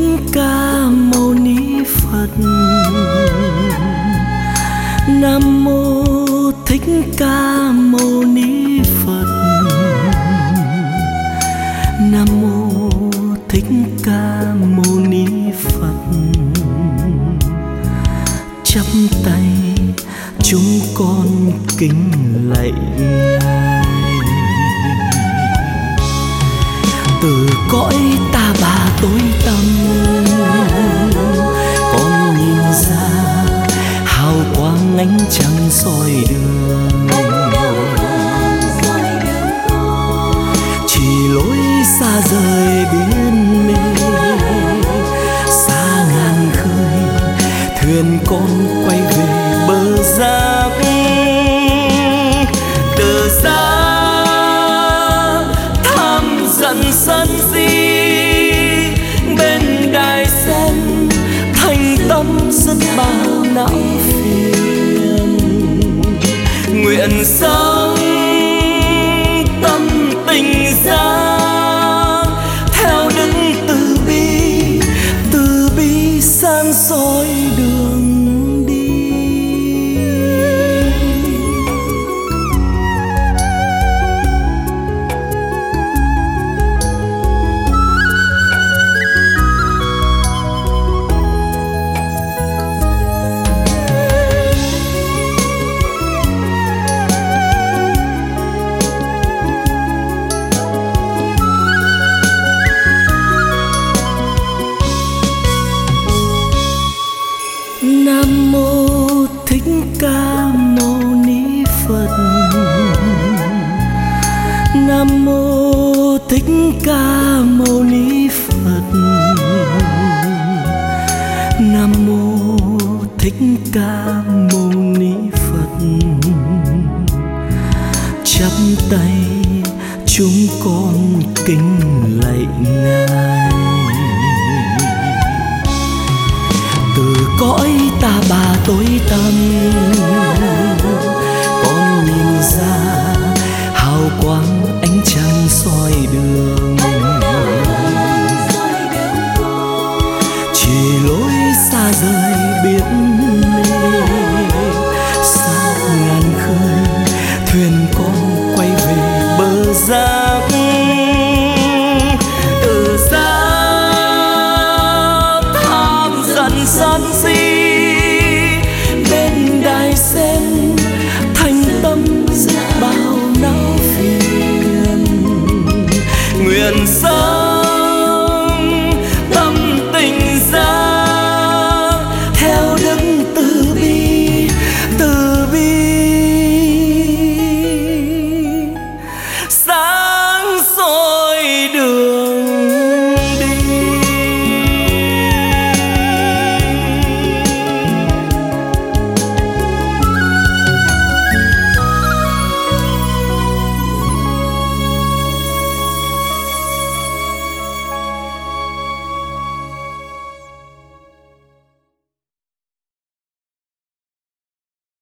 Ca Mâu Ni Phật. Nam mô Thích Ca Mâu Ni Phật. Nam mô Thích Ca Mâu Ni Phật. Chắp tay chúng con kính lạy Ngài. Từ cõi ta bà tối tăm, con nhìn ra hào quang ánh trăng soi đường. Chỉ lối xa rời biển mê, xa ngàn khơi, thuyền con quay về bờ giác. Từ xa thăm dần sân si, bên đài sen thành tâm rất bao não phiền. Nguyện sống tâm tình ra, theo đức từ bi sáng soi đường đi. Nam mô Thích Ca Mâu Ni Phật. Nam mô Thích Ca Mâu Ni Phật. Nam mô Thích Ca Mâu Ni Phật. Chắp tay chúng con kính lạy Ngài. Từ cõi ta bà tối tăm, con nhìn ra hào quang ánh trăng soi đường. Chỉ lối xa rời biển mê, xa ngàn khơi, thuyền con quay về bờ giác. Từ xa tham dần sân si, bên đài sen thành tâm rất bao não phiền. Nguyện sống